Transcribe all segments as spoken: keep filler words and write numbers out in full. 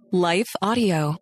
Life Audio.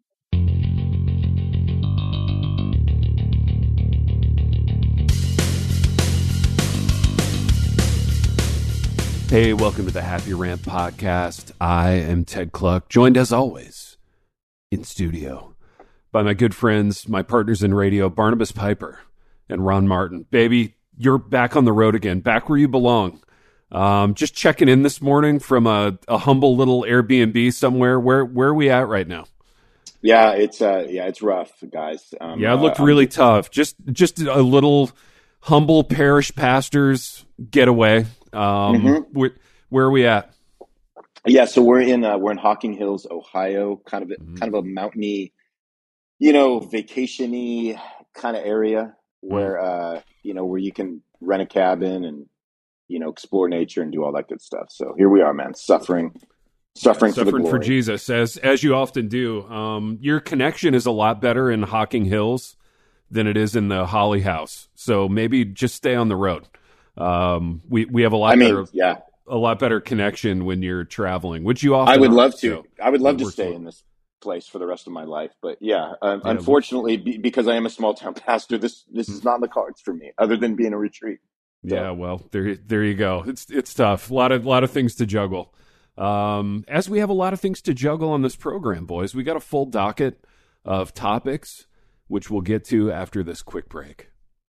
Hey, welcome to the Happy Rant Podcast. I am Ted Kluck, joined as always in studio by my good friends, my partners in radio, Barnabas Piper and Ron Martin. Baby, you're back on the road again, back where you belong. Um, just checking in this morning from a, a humble little Airbnb somewhere. Where where are we at right now? Yeah, it's uh, yeah, it's rough, guys. Um, yeah, it looked uh, really I'm, tough. Just just a little humble parish pastor's getaway. Um, mm-hmm. where, where are we at? Yeah, so we're in uh, we're in Hocking Hills, Ohio, kind of a, mm-hmm. kind of a mountainy, you know, vacation-y kind of area where mm-hmm. uh, you know, where you can rent a cabin and, you know, explore nature and do all that good stuff. So here we are, man, suffering, suffering, suffering for the glory. for Jesus, as as you often do. Um, your connection is a lot better in Hocking Hills than it is in the Holly House. So maybe just stay on the road. Um, we we have a lot I mean, better, yeah, a lot better connection when you're traveling, which you often. I would are, love to. So I would love to stay well. in this place for the rest of my life. But yeah, uh, yeah unfortunately, be, because I am a small town pastor, this this is not in the cards for me, other than being a retreat. So. Yeah, well, there there you go. It's it's tough. A lot of lot of things to juggle. Um, as we have a lot of things to juggle on this program, boys, we got a full docket of topics, which we'll get to after this quick break.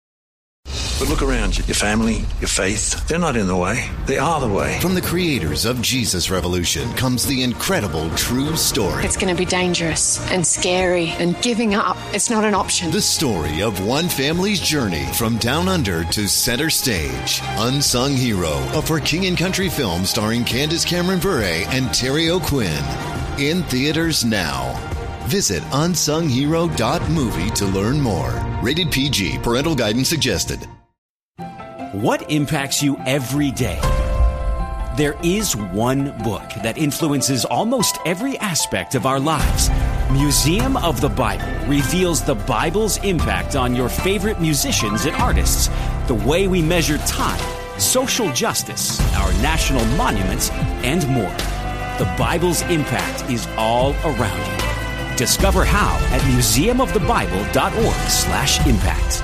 But look around you. Your family, your faith, they're not in the way. They are the way. From the creators of Jesus Revolution comes the incredible true story. It's going to be dangerous and scary, and giving up, it's not an option. The story of one family's journey from down under to center stage. Unsung Hero, a For King and Country film starring Candace Cameron Bure and Terry O'Quinn. In theaters now. Visit unsung hero dot movie to learn more. Rated P G. Parental guidance suggested. What impacts you every day? There is one book that influences almost every aspect of our lives. Museum of the Bible reveals the Bible's impact on your favorite musicians and artists, the way we measure time, social justice, our national monuments, and more. The Bible's impact is all around you. Discover how at museum of the bible dot org slash impact.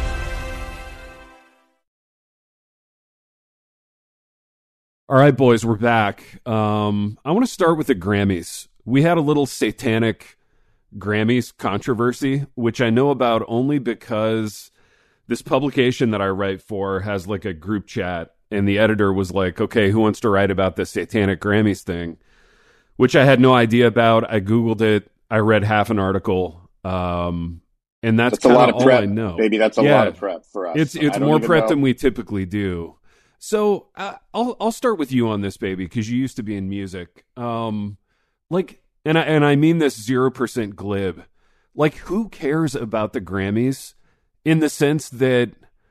All right, boys, we're back. Um, I want to start with the Grammys. We had a little satanic Grammys controversy, which I know about only because this publication that I write for has like a group chat, and the editor was like, okay, who wants to write about this satanic Grammys thing? Which I had no idea about. I Googled it. I read half an article, um, and that's, that's a lot of all prep, I know. Baby, that's a yeah, lot of prep for us. It's it's more prep know. than we typically do. So uh, I'll I'll start with you on this, baby, because you used to be in music. Um, like, and I and I mean this zero percent glib. Like, who cares about the Grammys? In the sense that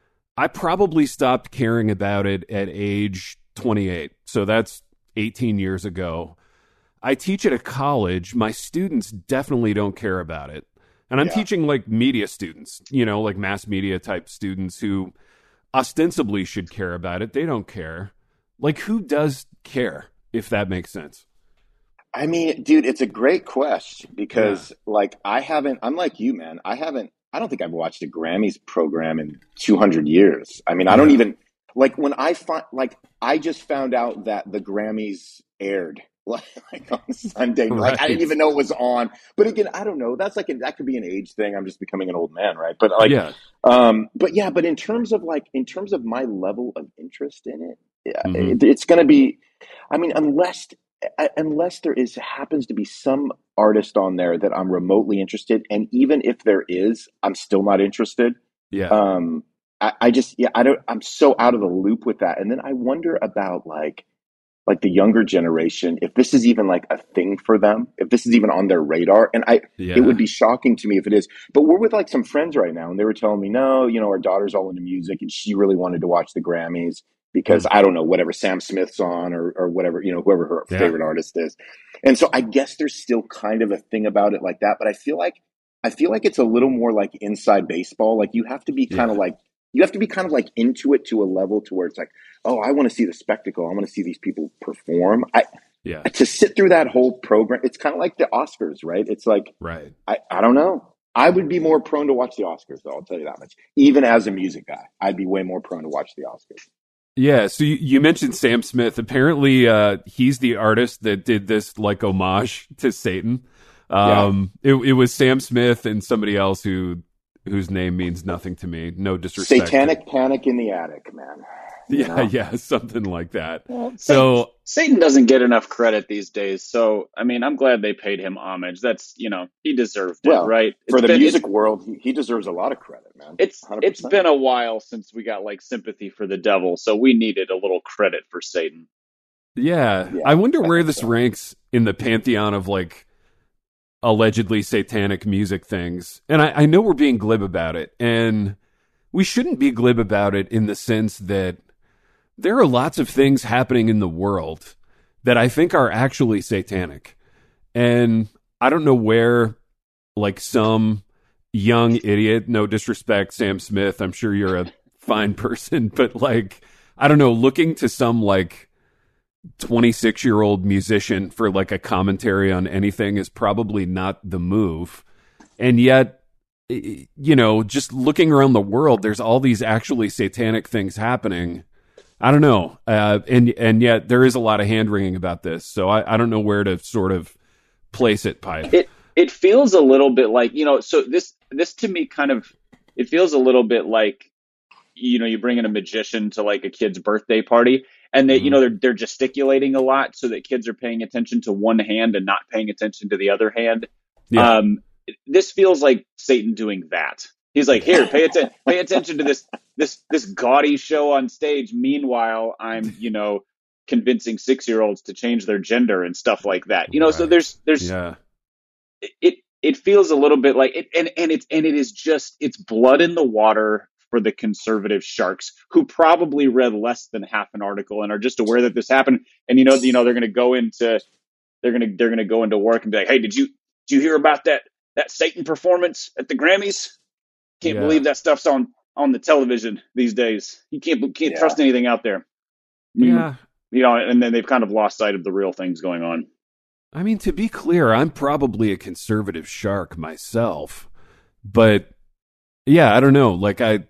I probably stopped caring about it at age twenty-eight. So that's eighteen years ago. I teach at a college. My students definitely don't care about it. And I'm yeah. teaching like media students, you know, like mass media type students who ostensibly should care about it. They don't care. Like, who does care, if that makes sense? I mean, dude, it's a great question because yeah. like I haven't, I'm like you, man. I haven't, I don't think I've watched a Grammys program in two hundred years. I mean, I don't yeah. even, like when I find, like, I just found out that the Grammys aired. Like, like on Sunday, right. like I didn't even know it was on. But again, I don't know. That's like a, that could be an age thing. I'm just becoming an old man, right? But like, yeah. um, but yeah, but in terms of like, in terms of my level of interest in it, yeah, mm-hmm. it it's going to be. I mean, unless unless there is happens to be some artist on there that I'm remotely interested, and even if there is, I'm still not interested. Yeah. Um, I, I just yeah, I don't. I'm so out of the loop with that, and then I wonder about like. like the younger generation, if this is even like a thing for them, if this is even on their radar. And I, yeah. it would be shocking to me if it is, but we're with like some friends right now and they were telling me, no, you know, our daughter's all into music and she really wanted to watch the Grammys because mm-hmm. I don't know, whatever Sam Smith's on or, or whatever, you know, whoever her yeah. favorite artist is. And so I guess there's still kind of a thing about it like that, but I feel like, I feel like it's a little more like inside baseball. Like you have to be kind of yeah. like, you have to be kind of like into it to a level to where it's like, oh, I want to see the spectacle. I want to see these people perform. I, Yeah. To sit through that whole program, it's kind of like the Oscars, right? It's like, right. I, I don't know. I would be more prone to watch the Oscars, though. I'll tell you that much. Even as a music guy, I'd be way more prone to watch the Oscars. Yeah. So you, you mentioned Sam Smith. Apparently, uh, he's the artist that did this like homage to Satan. Um, yeah. it, it was Sam Smith and somebody else who whose name means nothing to me. No disrespect. Satanic Panic in the Attic, man. You yeah, know? yeah, something like that. Well, so Satan doesn't get enough credit these days. So, I mean, I'm glad they paid him homage. That's, you know, he deserved it, well, right? For it's the been, music world, he, he deserves a lot of credit, man. It's one hundred percent. It's been a while since we got like sympathy for the devil, so we needed a little credit for Satan. Yeah, yeah I wonder I where this so. ranks in the pantheon of like allegedly satanic music things. And I, I know we're being glib about it, and we shouldn't be glib about it in the sense that there are lots of things happening in the world that I think are actually satanic. And I don't know where, like, some young idiot, no disrespect, Sam Smith, I'm sure you're a fine person, but, like, I don't know, looking to some, like, twenty-six-year-old musician for, like, a commentary on anything is probably not the move. And yet, you know, just looking around the world, there's all these actually satanic things happening. I don't know. Uh, and and yet there is a lot of hand-wringing about this. So I, I don't know where to sort of place it, Pipe. It it feels a little bit like, you know, so this this to me kind of, it feels a little bit like, you know, you bring in a magician to like a kid's birthday party, and they, mm-hmm. you know, they're they're gesticulating a lot so that kids are paying attention to one hand and not paying attention to the other hand. Yeah. Um, this feels like Satan doing that. He's like, here, pay attention, pay attention to this, this, this gaudy show on stage. Meanwhile, I'm, you know, convincing six-year-olds to change their gender and stuff like that. You know, right. so there's, there's, yeah. it, it feels a little bit like it, and, and it's, and it is just, it's blood in the water for the conservative sharks who probably read less than half an article and are just aware that this happened. And, you know, you know, they're going to go into, they're going to, they're going to go into work and be like, hey, did you, did you hear about that, that Satan performance at the Grammys? Can't yeah. believe that stuff's on, on the television these days. You can't can't yeah. trust anything out there. Yeah. You know, and then they've kind of lost sight of the real things going on. I mean, to be clear, I'm probably a conservative shark myself. But yeah, I don't know. Like I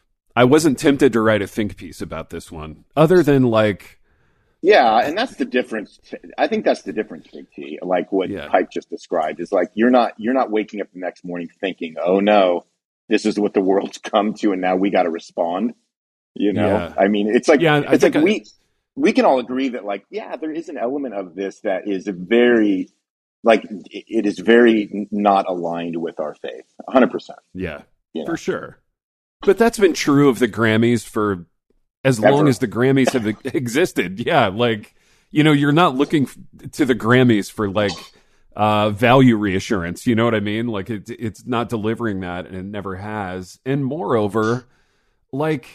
I wasn't tempted to write a think piece about this one. Other than like Yeah, and that's the difference. I think that's the difference, Big T. Like what yeah. Pipe just described is like you're not you're not waking up the next morning thinking, "Oh no, this is what the world's come to, and now we got to respond." You know, yeah. I mean, it's like yeah, it's like I, we we can all agree that, like, yeah, there is an element of this that is a very, like, it is very not aligned with our faith, one hundred percent. Yeah, you know? For sure. But that's been true of the Grammys for as Ever. long as the Grammys have existed. Yeah, like, you know, you're not looking to the Grammys for like. Uh, value reassurance, you know what I mean? Like it, it's not delivering that, and it never has. And moreover, like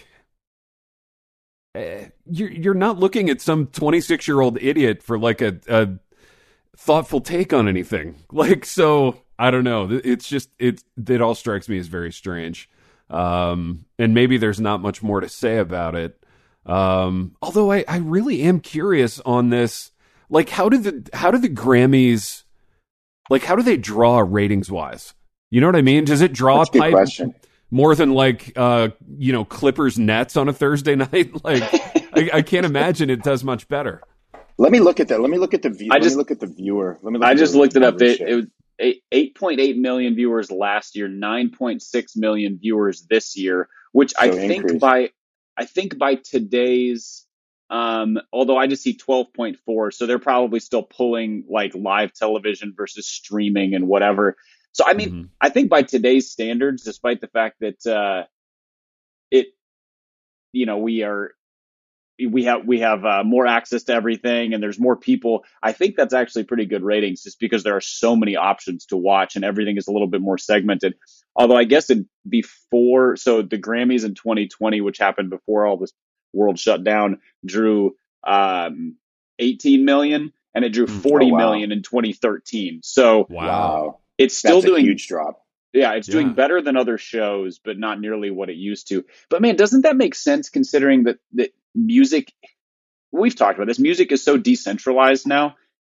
uh, you're you're not looking at some twenty-six year old idiot for like a, a thoughtful take on anything. Like so, I don't know. It's just it it all strikes me as very strange. Um, and maybe there's not much more to say about it. Um, although I, I really am curious on this. Like, how did the how did the Grammys Like, how do they draw ratings wise? You know what I mean? Does it draw That's a Pipe question. more than like, uh, you know, Clippers Nets on a Thursday night? Like, I, I can't imagine it does much better. Let me look at that. Let me look at the view. I Let just me look at the viewer. Let me. Look I at just the looked it up. It, shit. it was eight point eight million viewers last year, nine point six million viewers this year, which so I think increase. by, I think by today's. Um, although I just see twelve point four, so they're probably still pulling like live television versus streaming and whatever. So, I mean, mm-hmm. I think by today's standards, despite the fact that, uh, it, you know, we are, we have, we have, uh, more access to everything and there's more people. I think that's actually pretty good ratings just because there are so many options to watch and everything is a little bit more segmented. Although I guess it before, so the Grammys in twenty twenty, which happened before all this world shut down, drew um eighteen million and it drew forty oh, wow. million in twenty thirteen. So wow, it's still That's doing a huge drop. Yeah, it's yeah. doing better than other shows, but not nearly what it used to. But man, doesn't that make sense considering that that music? We've talked about this. Music is so decentralized now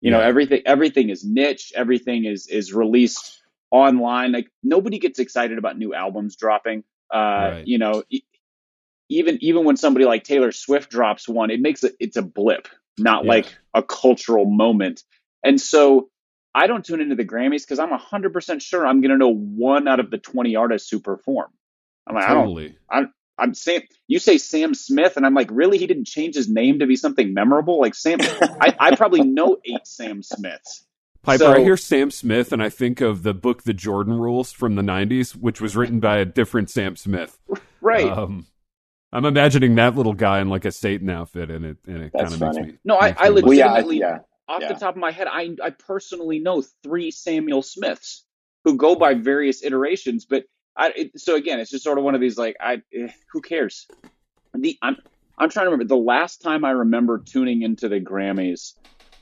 You yeah. know, everything everything is niche. Everything is is released online. Like nobody gets excited about new albums dropping. Uh, right. You know, e- even even when somebody like Taylor Swift drops one, it makes it it's a blip, not yeah. like a cultural moment. And so I don't tune into the Grammys because I'm one hundred percent sure I'm going to know one out of the twenty artists who perform. I'm like, totally. I don't, I'm, I'm saying, you say Sam Smith, and I'm like, really? He didn't change his name to be something memorable? Like Sam, I, I probably know eight Sam Smiths. Piper, so, I hear Sam Smith, and I think of the book The Jordan Rules from the nineties, which was written by a different Sam Smith. Right. Um, I'm imagining that little guy in like a Satan outfit, and it and it kind of makes me. No, makes I, I me legitimately, well, yeah, I, yeah, off yeah. the top of my head, I I personally know three Samuel Smiths who go by various iterations, but I. It, so again, it's just sort of one of these like, I eh, who cares? The I'm I'm trying to remember the last time I remember tuning into the Grammys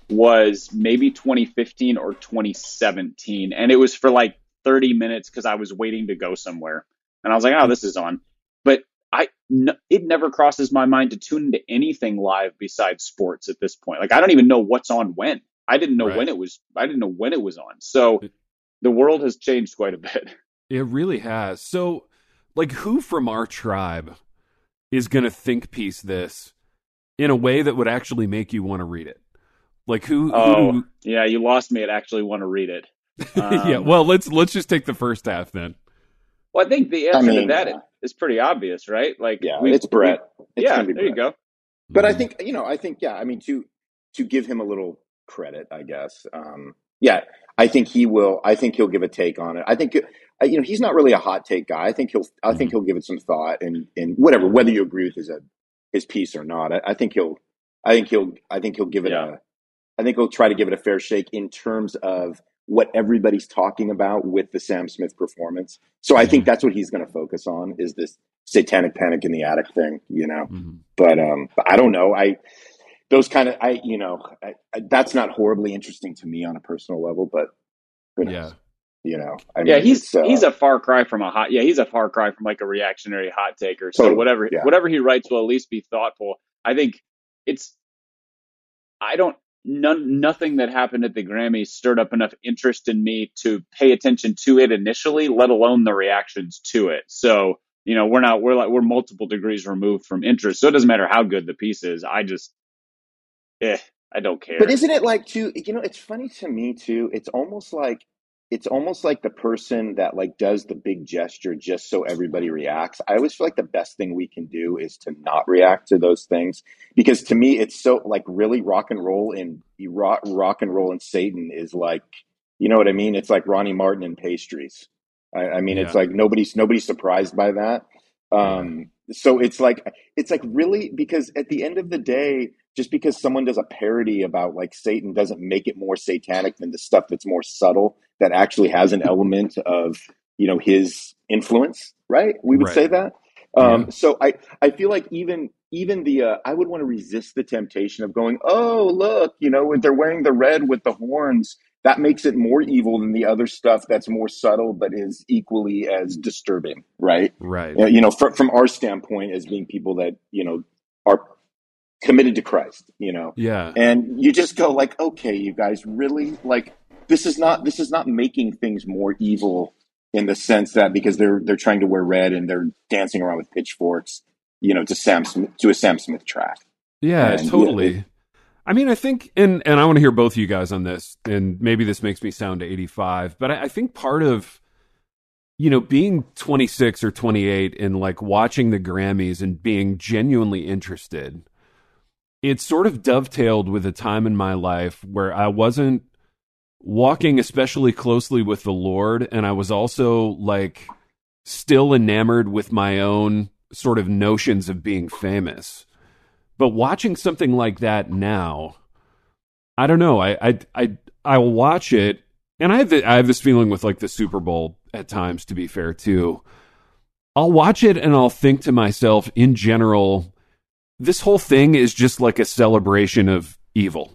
was maybe twenty fifteen or twenty seventeen, and it was for like thirty minutes because I was waiting to go somewhere, and I was like, oh, this is on, but. I n- it never crosses my mind to tune into anything live besides sports at this point. Like I don't even know what's on when. I didn't know right. when it was. I didn't know when it was on. So the world has changed quite a bit. It really has. So, like, who from our tribe is going to think piece this in a way that would actually make you want to read it? Like who? Oh, who... yeah, you lost me at actually want to read it. Um, yeah. Well, let's let's just take the first half then. Well, I think the answer I mean, to that yeah. is pretty obvious, right? Like, yeah, we, it's Brett. We, it's yeah, there Brett. You go. But I think you know, I think yeah, I mean to to give him a little credit, I guess. Um, yeah, I think he will. I think he'll give a take on it. I think uh, you know he's not really a hot take guy. I think he'll. I mm-hmm. think he'll give it some thought and and whatever, whether you agree with his uh, his piece or not. I, I think he'll. I think he'll. I think he'll give it yeah. a. I think he'll try to give it a fair shake in terms of what everybody's talking about with the Sam Smith performance. So I think that's what he's going to focus on is this satanic panic in the attic thing, you know, mm-hmm. but, um, but I don't know. I, those kind of, I, you know, I, I, that's not horribly interesting to me on a personal level, but who knows? Yeah. You know, I yeah, mean, he's, uh, he's a far cry from a hot, yeah, he's a far cry from like a reactionary hot taker. So totally, whatever, yeah. whatever he writes will at least be thoughtful. I think it's, I don't, None, nothing that happened at the Grammys stirred up enough interest in me to pay attention to it initially, let alone the reactions to it. So, you know, we're not, we're like, we're multiple degrees removed from interest. So it doesn't matter how good the piece is. I just, eh, I don't care. But isn't it like too, you know, it's funny to me too. It's almost like, it's almost like the person that like does the big gesture just so everybody reacts. I always feel like the best thing we can do is to not react to those things, because to me it's so like really rock and roll and rock, rock and roll and Satan is like, you know what I mean? It's like Ronnie Martin and pastries. I, I mean, yeah. It's like nobody's nobody's surprised by that. Um, yeah. So it's like it's like really, because at the end of the day, just because someone does a parody about like Satan doesn't make it more satanic than the stuff that's more subtle that actually has an element of, you know, his influence, right? We would right. say that. Um, yeah. So I, I feel like even even the uh, I would want to resist the temptation of going, oh, look, you know, they're wearing the red with the horns. That makes it more evil than the other stuff that's more subtle but is equally as disturbing, right? Right. You know, from, from our standpoint as being people that, you know, are committed to Christ, you know? Yeah. And you just go like, okay, you guys really like, this is not, this is not making things more evil in the sense that because they're, they're trying to wear red and they're dancing around with pitchforks, you know, to Sam Smith, to a Sam Smith track. Yeah, and, totally. Yeah, it, I mean, I think, and, and I want to hear both of you guys on this, and maybe this makes me sound eighty-five, but I, I think part of, you know, being twenty-six or twenty-eight and like watching the Grammys and being genuinely interested, it sort of dovetailed with a time in my life where I wasn't walking especially closely with the Lord, and I was also like still enamored with my own sort of notions of being famous. But watching something like that now, I don't know. I I I I'll watch it, and I have the, I have this feeling with like the Super Bowl at times. To be fair, too, I'll watch it and I'll think to myself, in general, this whole thing is just like a celebration of evil.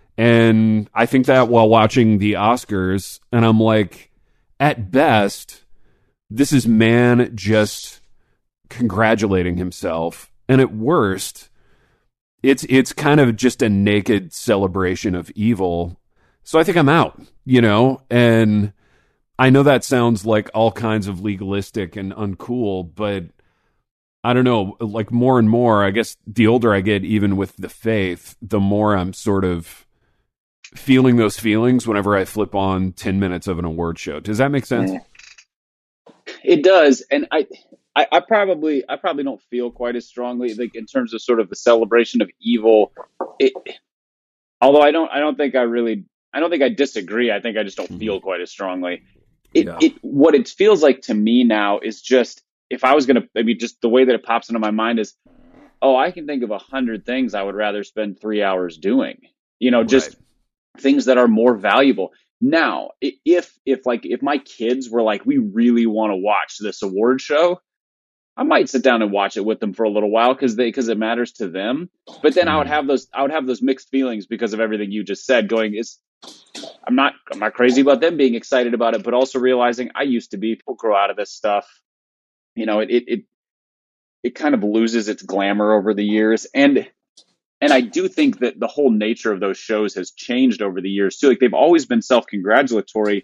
And I think that while watching the Oscars, and I'm like, at best, this is man just congratulating himself, and at worst, It's it's kind of just a naked celebration of evil. So I think I'm out, you know, and I know that sounds like all kinds of legalistic and uncool, but I don't know, like more and more, I guess the older I get, even with the faith, the more I'm sort of feeling those feelings whenever I flip on ten minutes of an award show. Does that make sense? It does. And I, I, I probably, I probably don't feel quite as strongly, like in terms of sort of the celebration of evil. It, although I don't, I don't think I really, I don't think I disagree. I think I just don't feel quite as strongly. It, yeah. it, what it feels like to me now is just, if I was going to, I mean, just the way that it pops into my mind is, oh, I can think of a hundred things I would rather spend three hours doing, you know, just right. things that are more valuable. Now, if, if like, if my kids were like, we really want to watch this award show, I might sit down and watch it with them for a little while because they, because it matters to them. But then I would have those, I would have those mixed feelings because of everything you just said going, is I'm not, I'm not crazy about them being excited about it, but also realizing I used to be, people grow out of this stuff. You know, it, it, it, it kind of loses its glamour over the years. And, and I do think that the whole nature of those shows has changed over the years too. Like they've always been self-congratulatory,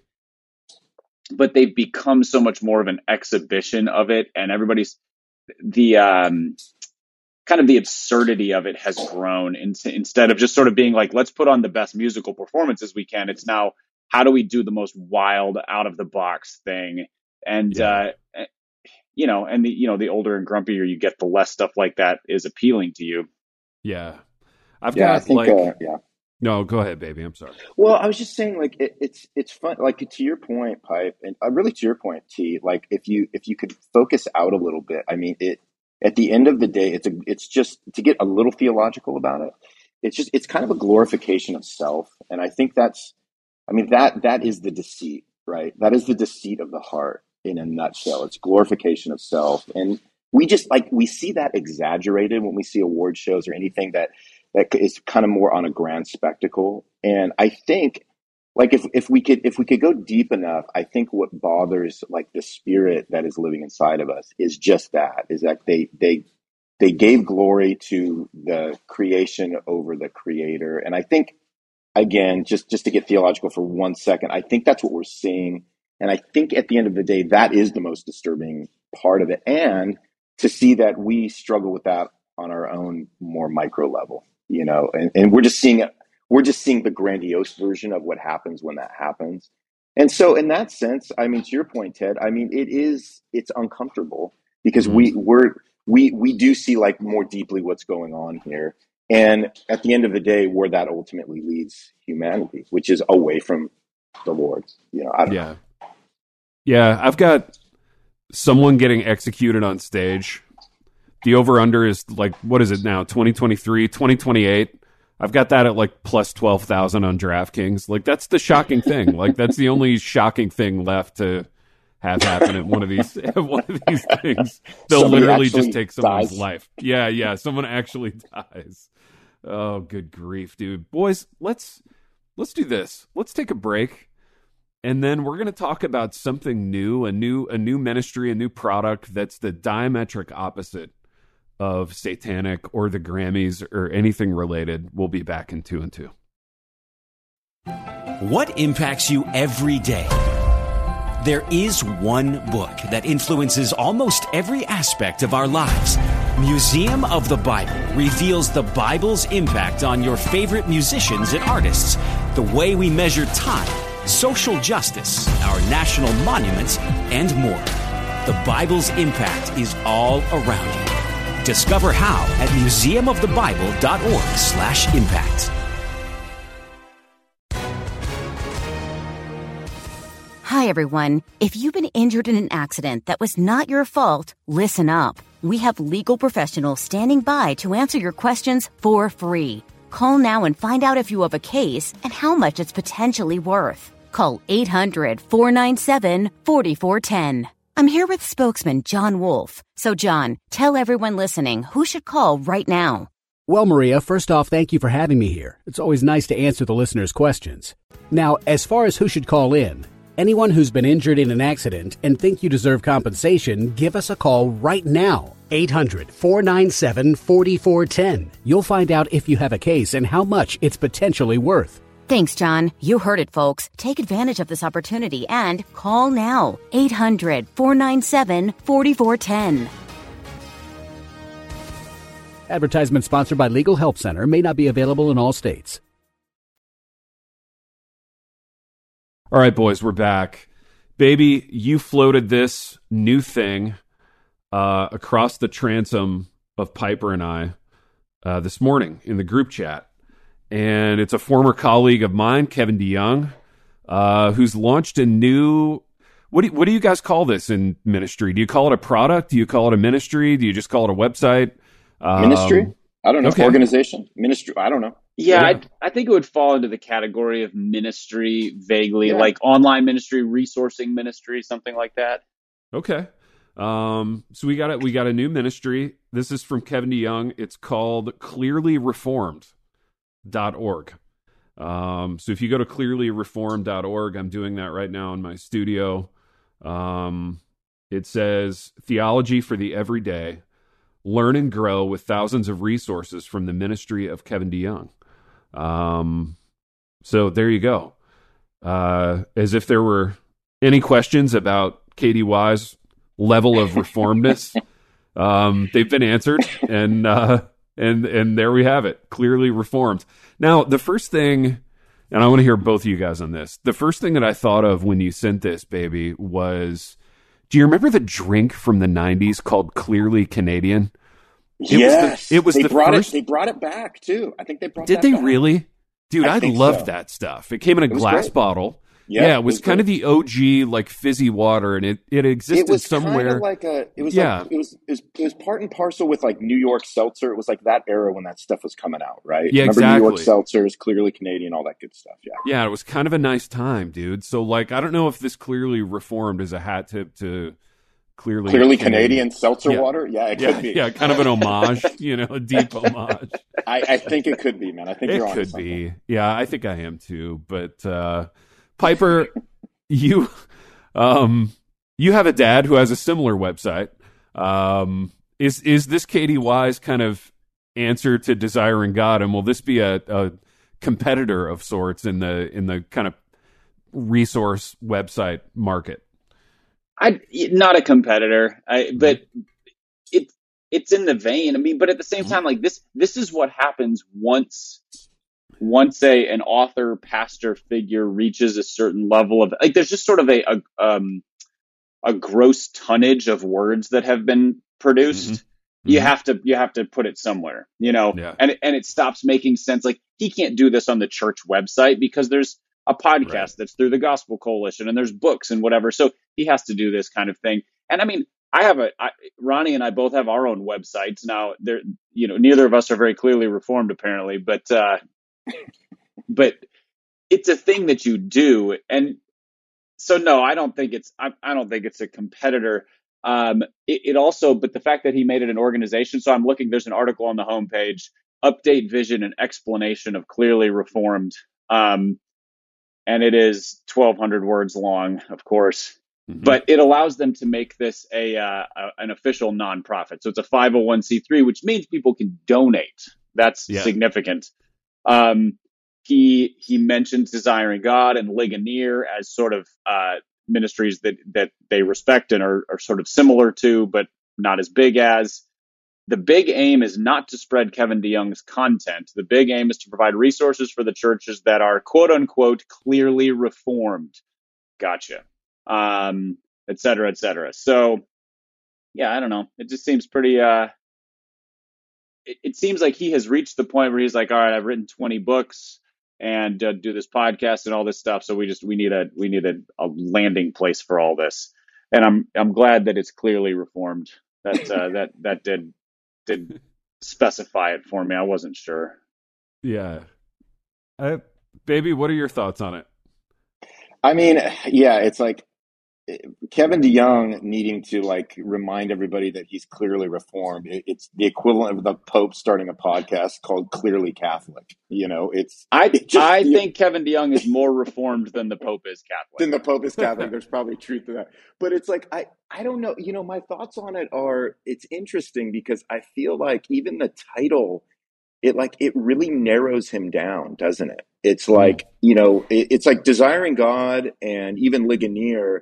but they've become so much more of an exhibition of it. And everybody's, the, um, kind of the absurdity of it has grown in, instead of just sort of being like, let's put on the best musical performances we can. It's now, how do we do the most wild out of the box thing? And, yeah. uh, you know, and the, you know, the older and grumpier you get, the less stuff like that is appealing to you. Yeah. I've yeah, got I think, like, uh, yeah. No, go ahead, baby. I'm sorry. Well, I was just saying, like, it, it's, it's fun. Like to your point, Pipe, and uh, really to your point, T, like if you, if you could focus out a little bit, I mean, it, at the end of the day, it's a, it's just to get a little theological about it. It's just, it's kind of a glorification of self. And I think that's, I mean, that, that is the deceit, right? That is the deceit of the heart. In a nutshell, it's glorification of self. And we just like, we see that exaggerated when we see award shows or anything that, that is kind of more on a grand spectacle. And I think like, if, if we could, if we could go deep enough, I think what bothers like the spirit that is living inside of us is just that, is that they, they, they gave glory to the creation over the creator. And I think, again, just, just to get theological for one second, I think that's what we're seeing. And I think at the end of the day, that is the most disturbing part of it. And to see that we struggle with that on our own more micro level, you know, and, and we're just seeing it. We're just seeing the grandiose version of what happens when that happens. And so in that sense, I mean, to your point, Ted, I mean, it is, it's uncomfortable because mm-hmm. we, we're, we, we do see like more deeply what's going on here. And at the end of the day, where that ultimately leads humanity, which is away from the Lord, you know, I don't yeah. know. Yeah, I've got someone getting executed on stage. The over-under is like, what is it now, twenty twenty-three, twenty twenty-eight? I've got that at like plus twelve thousand on DraftKings. Like, that's the shocking thing. Like, that's the only shocking thing left to have happen at one of these one of these things. They'll Somebody literally just take someone's dies. life. Yeah, yeah, someone actually dies. Oh, good grief, dude. Boys, let's let's do this. Let's take a break. And then we're going to talk about something new, a new a new ministry, a new product that's the diametric opposite of Satanic or the Grammys or anything related. We'll be back in two and two. What impacts you every day? There is one book that influences almost every aspect of our lives. Museum of the Bible reveals the Bible's impact on your favorite musicians and artists, the way we measure time, social justice, our national monuments, and more. The Bible's impact is all around you. Discover how at museum of the bible dot org slash impact. Hi, everyone. If you've been injured in an accident that was not your fault, listen up. We have legal professionals standing by to answer your questions for free. Call now and find out if you have a case and how much it's potentially worth. Call eight hundred, four nine seven, four four one zero. I'm here with spokesman John Wolf. So, John, tell everyone listening who should call right now. Well, Maria, first off, thank you for having me here. It's always nice to answer the listeners' questions. Now, as far as who should call in, anyone who's been injured in an accident and think you deserve compensation, give us a call right now. eight hundred, four nine seven, four four one zero. You'll find out if you have a case and how much it's potentially worth. Thanks, John. You heard it, folks. Take advantage of this opportunity and call now. eight hundred, four nine seven, four four one zero. Advertisement sponsored by Legal Help Center. May not be available in all states. All right, boys, we're back. Baby, you floated this new thing uh, across the transom of Piper and I uh, this morning in the group chat. And it's a former colleague of mine, Kevin DeYoung, uh, who's launched a new... What do, what do you guys call this in ministry? Do you call it a product? Do you call it a ministry? Do you just call it a website? Um, ministry? I don't know. Okay. Organization? Ministry? I don't know. Yeah, yeah. I, I think it would fall into the category of ministry vaguely, yeah. like online ministry, resourcing ministry, something like that. Okay. Um, so we got it. We got a new ministry. This is from Kevin DeYoung. It's called Clearly Reformed. Dot org. Um, so if you go to clearly reformed dot org, I'm doing that right now in my studio. Um, it says theology for the everyday, learn and grow with thousands of resources from the ministry of Kevin DeYoung. Um, so there you go. Uh, as if there were any questions about K D Y's level of reformedness, um, they've been answered, and, uh, And and there we have it, Clearly Reformed. Now, the first thing, and I want to hear both of you guys on this, the first thing that I thought of when you sent this, baby, was, do you remember the drink from the nineties called Clearly Canadian? It yes. Was the, it was they the brought first... It, they brought it back, too. I think they brought Did that they back. really? Dude, I, I loved so. that stuff. It came in a glass great. bottle. Yeah, yeah, it was, it was kind great. of the O G like fizzy water, and it, it existed it was somewhere. Kind of like a, it was yeah. like it was, it was it was part and parcel with like New York Seltzer. It was like that era when that stuff was coming out, right? Yeah, Remember exactly. New York Seltzers, Clearly Canadian, all that good stuff. Yeah, yeah, it was kind of a nice time, dude. So like, I don't know if this Clearly Reformed is a hat tip to Clearly Clearly Canadian, Canadian seltzer yeah. water. Yeah, it yeah, could be. Yeah, kind of an homage, you know, a deep homage. I, I think it could be, man. I think it you're on could something. be. Yeah, I think I am too. But uh, Piper, you, um, you have a dad who has a similar website. Um, is is this K D Y's kind of answer to Desiring God, and will this be a, a competitor of sorts in the in the kind of resource website market? I not a competitor, I, but it it's in the vein. I mean, but at the same time, like this this is what happens once once a an author pastor figure reaches a certain level of like. There's just sort of a a, um, a gross tonnage of words that have been produced. Mm-hmm. You mm-hmm. have to you have to put it somewhere, you know, yeah. and and it stops making sense. Like he can't do this on the church website because there's a podcast right. that's through the Gospel Coalition and there's books and whatever. So he has to do this kind of thing. And I mean, I have a, I, Ronnie and I both have our own websites now. They're, you know, neither of us are very clearly reformed apparently, but, uh, but it's a thing that you do. And so, no, I don't think it's, I, I don't think it's a competitor. Um, it, it also, but the fact that he made it an organization. So I'm looking, there's an article on the homepage, update vision and explanation of Clearly Reformed. Um, And it is twelve hundred words long, of course, mm-hmm. but it allows them to make this a, uh, a an official nonprofit. So it's a five oh one c three, which means people can donate. That's yeah. significant. Um, he he mentions Desiring God and Ligonier as sort of uh, ministries that that they respect and are, are sort of similar to, but not as big as. The big aim is not to spread Kevin DeYoung's content. The big aim is to provide resources for the churches that are quote unquote clearly reformed. Gotcha. Um, et cetera, et cetera. So yeah, I don't know. It just seems pretty, uh, it, it seems like he has reached the point where he's like, all right, I've written twenty books and uh, do this podcast and all this stuff. So we just, we need a, we need a, a landing place for all this. And I'm, I'm glad that it's Clearly Reformed. That, uh, that, that did, did specify it for me. I wasn't sure. Yeah. Uh, baby, what are your thoughts on it? I mean, yeah, it's like Kevin DeYoung needing to like remind everybody that he's clearly reformed. It, it's the equivalent of the Pope starting a podcast called Clearly Catholic. You know, it's. I it just, I you, think Kevin DeYoung is more reformed than the Pope is Catholic. Than the Pope is Catholic. There's probably truth to that. But it's like, I, I don't know. You know, my thoughts on it are, it's interesting because I feel like even the title, it like, it really narrows him down, doesn't it? It's like, you know, it, it's like Desiring God and even Ligonier.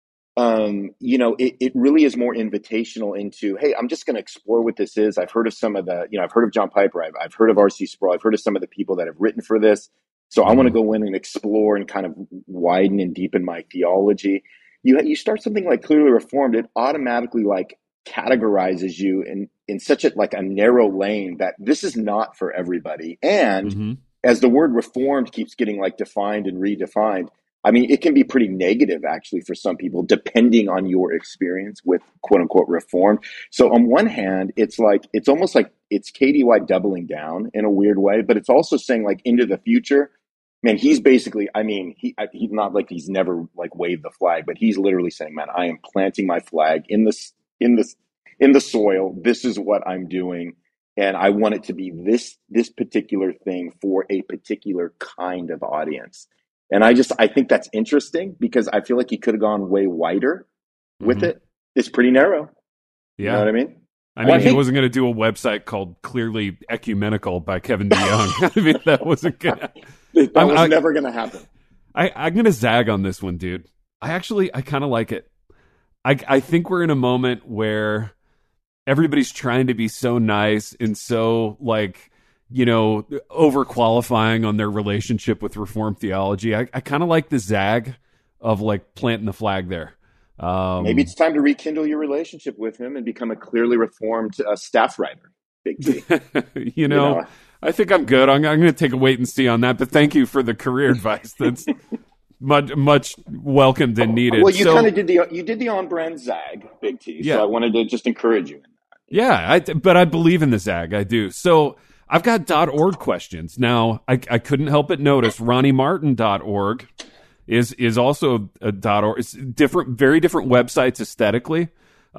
Um, you know, it, it really is more invitational into, hey, I'm just going to explore what this is. I've heard of some of the, you know, I've heard of John Piper. I've, I've heard of R C Sproul. I've heard of some of the people that have written for this. So mm-hmm. I want to go in and explore and kind of widen and deepen my theology. You you start something like Clearly Reformed, it automatically like categorizes you in, in such a like a narrow lane that this is not for everybody. And mm-hmm. as the word reformed keeps getting like defined and redefined, I mean, it can be pretty negative actually for some people, depending on your experience with quote unquote reformed. So on one hand, it's like, it's almost like it's K D Y doubling down in a weird way, but it's also saying like into the future, man, he's basically, I mean, he, he's not like he's never like waved the flag, but he's literally saying, man, I am planting my flag in this, in this, in the soil. This is what I'm doing. And I want it to be this, this particular thing for a particular kind of audience. And I just, I think that's interesting because I feel like he could have gone way wider with mm-hmm. it. It's pretty narrow. Yeah. You know what I mean? I mean, well, I he think... wasn't going to do a website called Clearly Ecumenical by Kevin DeYoung. I mean, that wasn't going to That I'm, was I, never going to happen. I, I'm going to zag on this one, dude. I actually, I kind of like it. I, I think we're in a moment where everybody's trying to be so nice and so, like, you know, overqualifying on their relationship with Reformed theology. I, I kind of like the zag of, like, planting the flag there. Um, Maybe it's time to rekindle your relationship with him and become a Clearly Reformed uh, staff writer. Big T. you, you know, know, I think I'm good. I'm, I'm going to take a wait and see on that. But thank you for the career advice. That's much much welcomed and needed. Well, you so, kind of did the you did the on brand zag, Big T. Yeah. So I wanted to just encourage you in that. Yeah, I, but I believe in the zag. I do. So I've got .org questions now. I, I couldn't help but notice Ronnie Martin dot org is is also a .org. It's different, very different websites aesthetically.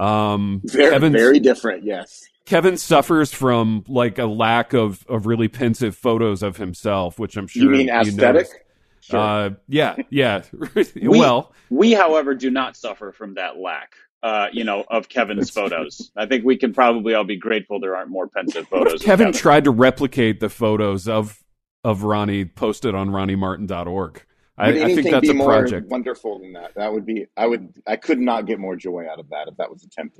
Um, very Kevin's, very different. Yes. Kevin suffers from like a lack of, of really pensive photos of himself, which I'm sure you mean aesthetic. Sure. Uh, yeah, yeah. we, well, we, however, do not suffer from that lack. Uh, you know, of Kevin's photos. I think we can probably all be grateful there aren't more pensive photos. What if Kevin, Kevin tried to replicate the photos of of Ronnie posted on Ronnie Martin dot org. I, I think that's be a project. More wonderful than that. That would be. I would. I could not get more joy out of that if that was attempted.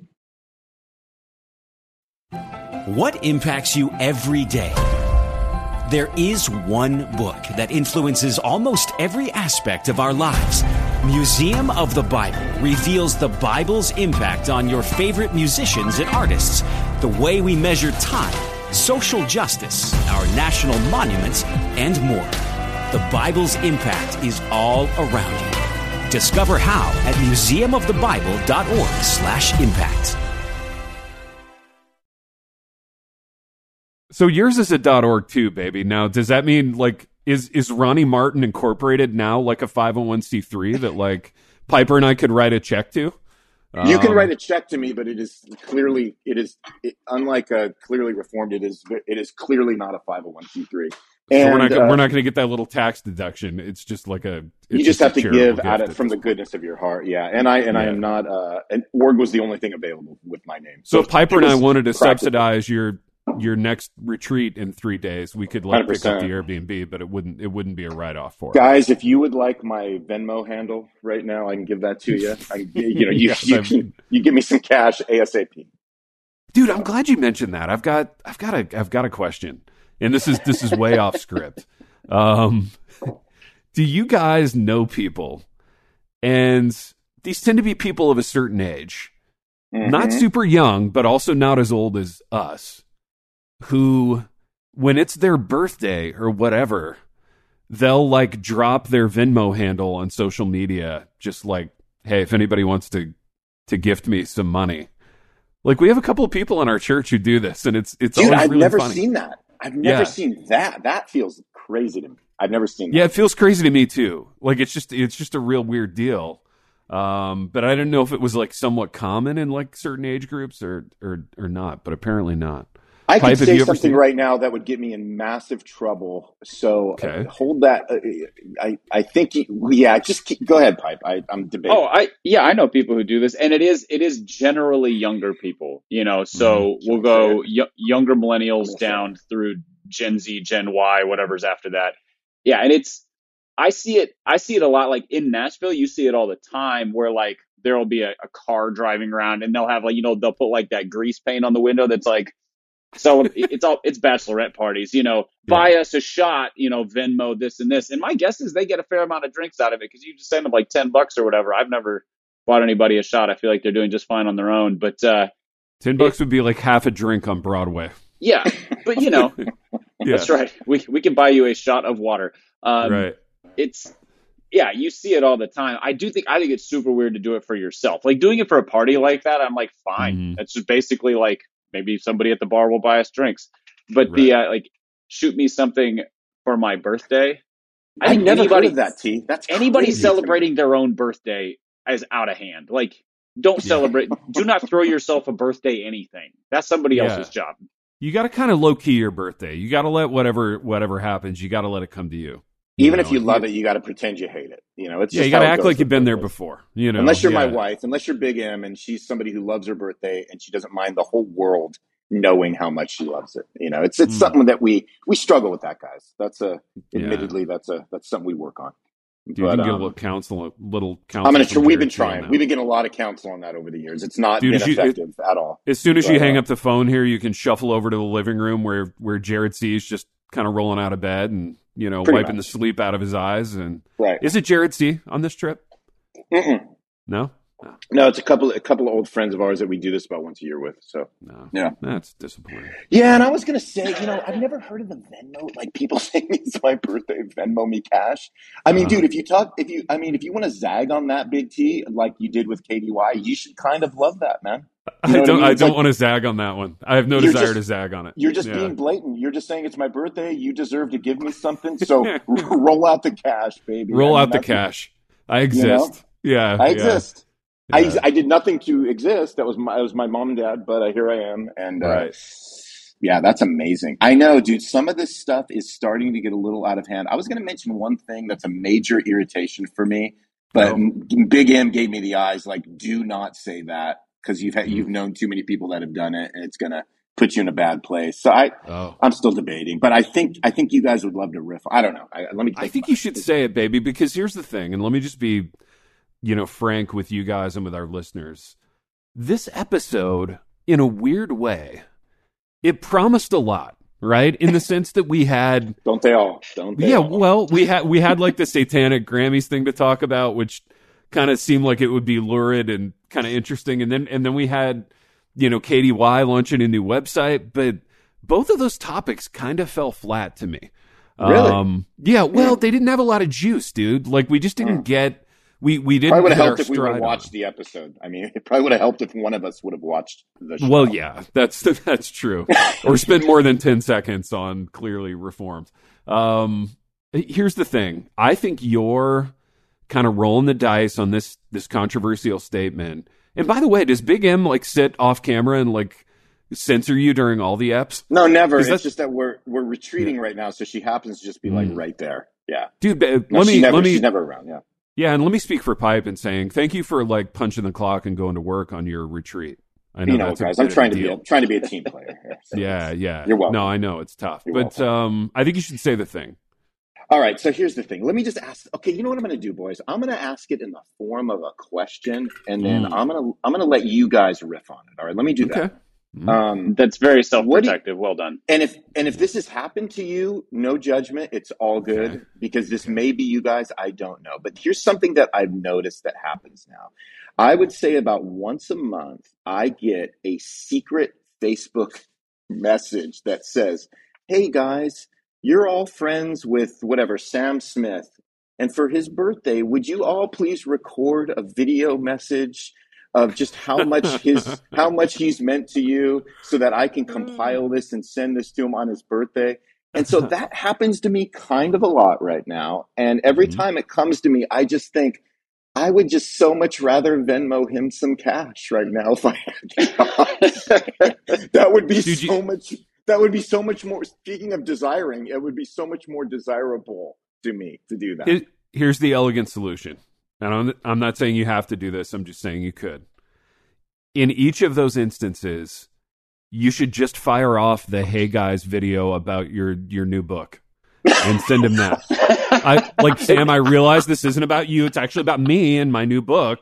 What impacts you every day? There is one book that influences almost every aspect of our lives. Museum of the Bible reveals the Bible's impact on your favorite musicians and artists, the way we measure time, social justice, our national monuments, and more. The Bible's impact is all around you. Discover how at museum of the bible dot org slash impact. So yours is a .org too, baby. Now, does that mean like is is Ronnie Martin Incorporated now like a five oh one c three that like Piper and I could write a check to? You can um, write a check to me, but it is clearly it is it, unlike a Clearly Reformed. It is it is clearly not a five oh one c three. And so we're not uh, we're not going to get that little tax deduction. It's just like a you just, just have to give out it from the goodness of your heart. Yeah, and I and yeah. I am not. Uh, and org was the only thing available with my name. So, so if Piper and I wanted to practical. subsidize your. your next retreat in three days, we could like pick up the Airbnb, but it wouldn't it wouldn't be a write off for guys. It. If you would like my Venmo handle right now, I can give that to you. I, you know, you, yes, you, can, you give me some cash ASAP. Dude, I'm glad you mentioned that. I've got I've got a I've got a question, and this is this is way off script. Um, do you guys know people, and these tend to be people of a certain age, mm-hmm. not super young, but also not as old as us, who, when it's their birthday or whatever, they'll like drop their Venmo handle on social media, just like, hey, if anybody wants to to gift me some money. Like, we have a couple of people in our church who do this, and it's it's Dude, always I've really never funny. seen that. I've never Yeah. seen that. That feels crazy to me. I've never seen that. Yeah, it feels crazy to me too. Like, it's just it's just a real weird deal. Um, but I didn't know if it was like somewhat common in like certain age groups or or or not. But apparently not. I Pipe, could have say you ever something seen- right now that would get me in massive trouble. So Okay. uh, hold that. Uh, I I think you, yeah. Just keep, go ahead, Pipe. I, I'm debating. Oh, I yeah, I know people who do this, and it is it is generally younger people. You know, so we'll go y- younger millennials down through Gen Z, Gen Y, whatever's after that. Yeah, and it's I see it I see it a lot. Like in Nashville, you see it all the time where like there'll be a, a car driving around and they'll have like, you know, they'll put like that grease paint on the window that's like, so it's all it's bachelorette parties, you know, buy yeah. us a shot, you know, Venmo this and this. And my guess is they get a fair amount of drinks out of it because you just send them like ten bucks or whatever. I've never bought anybody a shot. I feel like they're doing just fine on their own. But uh, ten bucks it, would be like half a drink on Broadway. Yeah, but you know, yeah. That's right. We we can buy you a shot of water. Um, right. It's yeah, you see it all the time. I do think I think it's super weird to do it for yourself. Like doing it for a party like that, I'm like, fine. Mm-hmm. That's just basically like. Maybe somebody at the bar will buy us drinks, but right. the uh, like shoot me something for my birthday. I, I think never anybody, heard of that. T. That's anybody crazy. Celebrating their own birthday is out of hand. Like, don't yeah. celebrate. Do not throw yourself a birthday anything. That's somebody yeah. else's job. You got to kind of low key your birthday. You got to let whatever whatever happens. You got to let it come to you. You Even know, if you love it, you got to pretend you hate it. You know, it's yeah. Just you got to act like you've been there before. You know, unless you're yeah. my wife, unless you're Big M, and she's somebody who loves her birthday and she doesn't mind the whole world knowing how much she loves it. You know, it's it's mm. something that we we struggle with that, guys. That's a admittedly yeah. that's a that's something we work on. Dude, but, you can get um, a little counsel, a little counsel. I'm gonna. Tr- we've been trying. Now. We've been getting a lot of counsel on that over the years. It's not Dude, been effective you, it, at all. As soon as but, you hang uh, up the phone here, you can shuffle over to the living room where where Jared sees just kind of rolling out of bed and you know wiping much. the sleep out of his eyes. And right. Is it Jared C on this trip? Mm-mm. No. No. no, it's a couple a couple of old friends of ours that we do this about once a year with. So no, yeah, that's disappointing. Yeah, and I was gonna say, you know, I've never heard of the Venmo. Like people saying it's my birthday, Venmo me cash. I mean, uh, dude, if you talk, if you, I mean, if you want to zag on that, Big T, like you did with K D Y, you should kind of love that, man. You know I don't. I, mean? I don't like, want to zag on that one. I have no desire just, to zag on it. You're just yeah. being blatant. You're just saying it's my birthday. You deserve to give me something. So roll out the cash, baby. Roll I mean, out the cash. I exist. You know? Yeah, I yeah. exist. Yeah. I, I did nothing to exist. That was my, it was my mom and dad, but uh, here I am. And uh, right. yeah, that's amazing. I know, dude, some of this stuff is starting to get a little out of hand. I was going to mention one thing that's a major irritation for me, but oh. Big M gave me the eyes like, do not say that because you've had, mm. you've known too many people that have done it and it's going to put you in a bad place. So I, oh. I'm still debating, but I think, I think you guys would love to riff. I don't know. I, let me. I think you should say it, baby, because here's the thing. And let me just be, you know, frank with you guys and with our listeners. This episode, in a weird way, it promised a lot, right? In the sense that we had, don't they all? Don't they? Yeah, all? well, we had we had like the satanic Grammys thing to talk about, which kind of seemed like it would be lurid and kind of interesting, and then and then we had, you know, K D Y launching a new website, but both of those topics kind of fell flat to me. Really? Um, yeah. Well, they didn't have a lot of juice, dude. Like we just didn't mm. get. We we didn't. Probably would have helped if we would have watched the episode. I mean, it probably would have helped if one of us would have watched the show. Well, yeah, that's that's true. Or spend more than ten seconds on Clearly Reformed. Um, here's the thing. I think you're kind of rolling the dice on this this controversial statement. And by the way, does Big M like sit off camera and like censor you during all the eps? No, never. It's just that we're we're retreating yeah. right now, so she happens to just be like mm. right there. Yeah, dude. Uh, no, let me never, let me. She's never around. Yeah. Yeah, and let me speak for Pipe and saying thank you for like punching the clock and going to work on your retreat. I know, you know that's guys, I'm trying to be a, trying to be a team player here. So yeah, yeah. You're welcome. No, I know it's tough, You're but um, I think you should say the thing. All right, so here's the thing. Let me just ask. Okay, you know what I'm going to do, boys? I'm going to ask it in the form of a question, and then mm. I'm going to I'm going to let you guys riff on it. All right, let me do okay. that. Um, That's very self-protective. You, well done. And if and if this has happened to you, no judgment. It's all good okay. because this may be you guys. I don't know. But here's something that I've noticed that happens now. I would say about once a month, I get a secret Facebook message that says, "Hey guys, you're all friends with whatever Sam Smith, and for his birthday, would you all please record a video message of just how much his how much he's meant to you so that I can compile this and send this to him on his birthday." And so that happens to me kind of a lot right now. And every mm-hmm. time it comes to me, I just think I would just so much rather Venmo him some cash right now if I had. That would be Dude, so you... much that would be so much more, speaking of desiring, it would be so much more desirable to me to do that. Here's the elegant solution. And I'm, I'm not saying you have to do this. I'm just saying you could. In each of those instances, you should just fire off the "Hey guys" video about your, your new book. and send him that. I like Sam. I realize this isn't about you. It's actually about me and my new book.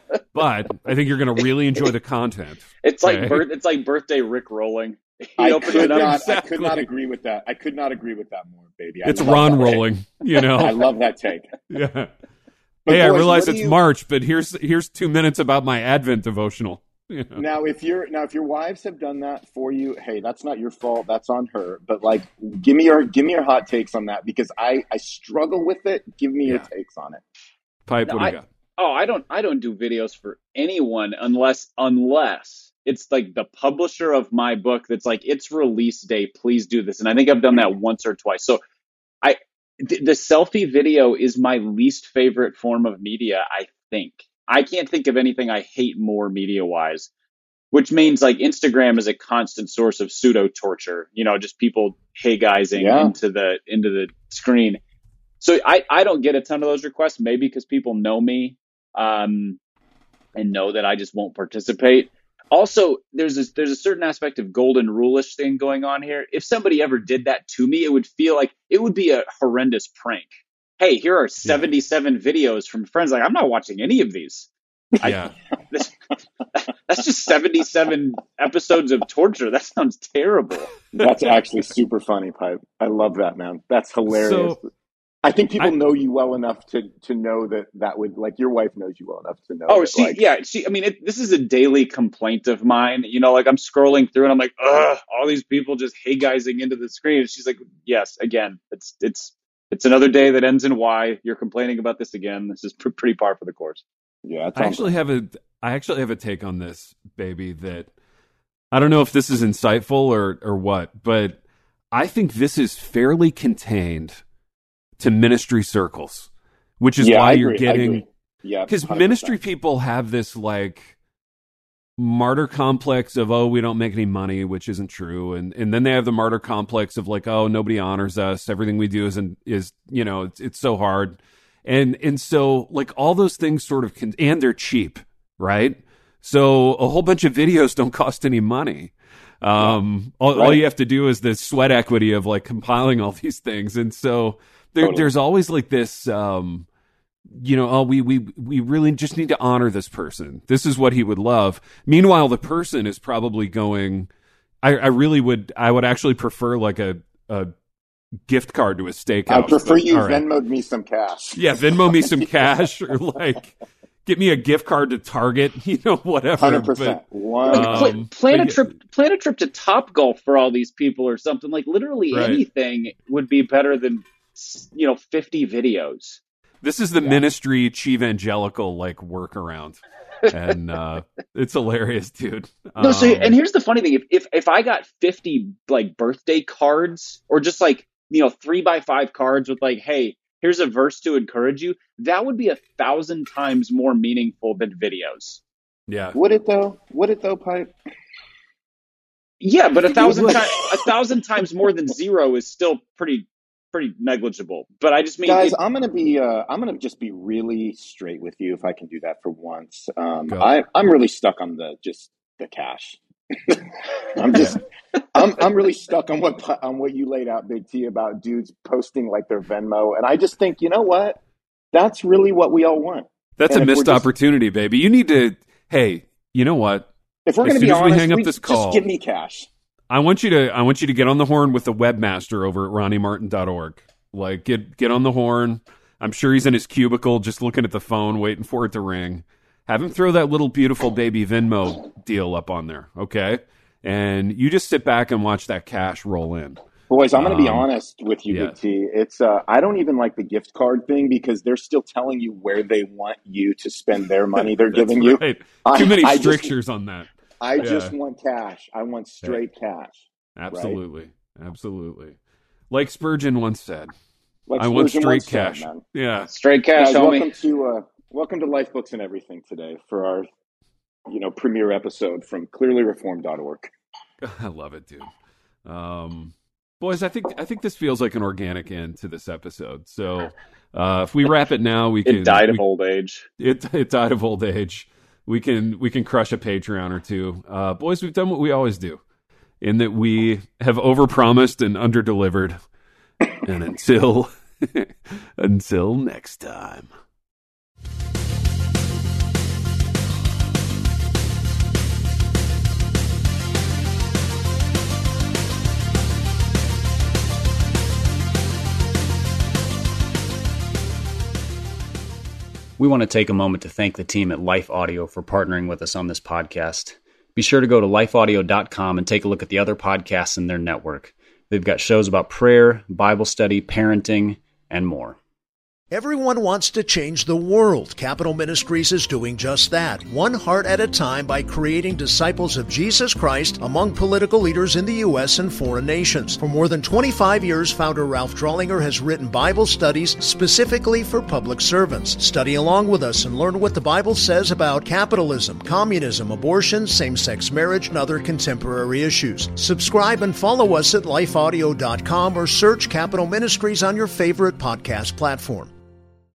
But I think you're going to really enjoy the content. It's okay? like birth, it's like birthday Rick rolling. He I opened could, it up. not, Exactly. I could not agree with that. I could not agree with that more, baby. I It's love Ron that rolling, take. you know. I love that take. Yeah. But hey, I boys, realize what do it's you- March, but here's here's two minutes about my Advent devotional. You know? Now, if you're now, if your wives have done that for you, hey, that's not your fault. That's on her. But like, give me your give me your hot takes on that because I I struggle with it. Give me Yeah. your takes on it. Pipe, No, what do you I- got? Oh, I don't I don't do videos for anyone unless unless it's like the publisher of my book that's like, it's release day, please do this. And I think I've done that once or twice. So I th- the selfie video is my least favorite form of media, I think. I can't think of anything I hate more media wise, which means like Instagram is a constant source of pseudo torture, you know, just people hey guysing Yeah. into the into the screen. So I, I don't get a ton of those requests, maybe because people know me um, and know that I just won't participate. Also, there's a, there's a certain aspect of golden rule-ish thing going on here. If somebody ever did that to me, it would feel like it would be a horrendous prank. Hey, here are seventy-seven yeah. videos from friends. Like, I'm not watching any of these. Yeah. I, this, that's just seventy-seven episodes of torture. That sounds terrible. That's actually super funny, Pipe. I love that, man. That's hilarious. So, I think people I, know you well enough to to know that that would, like, your wife knows you well enough to know. Oh, that, she, like, yeah, she, I mean, it, this is a daily complaint of mine. You know, like, I'm scrolling through and I'm like, ugh, all these people just hey guysing into the screen. And she's like, yes, again, it's, it's, it's another day that ends in Y. You're complaining about this again. This is pr- pretty par for the course. Yeah. I actually have a, I actually have a take on this, baby, that I don't know if this is insightful or, or what, but I think this is fairly contained to ministry circles, which is yeah, why I you're agree, getting, yeah, because ministry people have this like martyr complex of, oh, we don't make any money, which isn't true. And, and then they have the martyr complex of like, oh, nobody honors us. Everything we do isn't, is, you know, it's, it's so hard. And, and so like all those things sort of can, and they're cheap, right? So a whole bunch of videos don't cost any money. Um, all, right. all you have to do is the sweat equity of like compiling all these things. And so there, totally. there's always like this, um, you know, oh, we, we, we really just need to honor this person. This is what he would love. Meanwhile, the person is probably going, I, I really would, I would actually prefer like a, a gift card to a steakhouse. I prefer but, you right. Venmo'd me some cash. Yeah. Venmo me some cash or like, get me a gift card to Target, you know, whatever. one hundred percent. But, um, plan, plan a trip, plan a trip to Topgolf for all these people or something. Like literally right. anything would be better than, you know, fifty videos. This is the yeah. ministry Chivangelical like workaround, and uh, it's hilarious, dude. No, um, so and here's the funny thing: if, if if I got fifty like birthday cards, or just like you know three by five cards with like, hey, here's a verse to encourage you, that would be a thousand times more meaningful than videos. Yeah, would it though? Would it though, Pipe? Yeah, but a thousand times a thousand times more than zero is still pretty. pretty negligible, but I just mean, guys, it, I'm going to be, uh, I'm going to just be really straight with you if I can do that for once. Um, I, I'm really stuck on the, just the cash. I'm just, I'm, I'm really stuck on what, on what you laid out, Big T, about dudes posting like their Venmo. And I just think, you know what? That's really what we all want. That's and a missed just, opportunity, baby. You need to, hey, you know what? If we're going to be honest, we hang up we, this call, just give me cash. I want you to I want you to get on the horn with the webmaster over at ronnie martin dot org. Like get get on the horn. I'm sure he's in his cubicle just looking at the phone, waiting for it to ring. Have him throw that little beautiful baby Venmo deal up on there, okay? And you just sit back and watch that cash roll in. Boys, I'm going to be um, honest with you, yeah. Big T. It's uh, I don't even like the gift card thing because they're still telling you where they want you to spend their money they're giving you. Right. I, Too many I strictures just, on that. I yeah. just want cash. I want straight yeah. cash. Absolutely. Right? Absolutely. Like Spurgeon once said, like I want straight said, cash. Man. Yeah. Straight cash, Guys, homie. welcome to uh, welcome to Life Books and Everything today for our you know premiere episode from clearly reformed dot org. I love it, dude. Um, boys, I think I think this feels like an organic end to this episode. So uh, if we wrap it now, we can. It died we, of old age. It it died of old age. We can we can crush a Patreon or two. Uh, boys, we've done what we always do, in that we have overpromised and underdelivered, And until until next time. We want to take a moment to thank the team at Life Audio for partnering with us on this podcast. Be sure to go to life audio dot com and take a look at the other podcasts in their network. They've got shows about prayer, Bible study, parenting, and more. Everyone wants to change the world. Capital Ministries is doing just that, one heart at a time, by creating disciples of Jesus Christ among political leaders in the U S and foreign nations. For more than twenty-five years, founder Ralph Drollinger has written Bible studies specifically for public servants. Study along with us and learn what the Bible says about capitalism, communism, abortion, same-sex marriage, and other contemporary issues. Subscribe and follow us at life audio dot com or search Capital Ministries on your favorite podcast platform.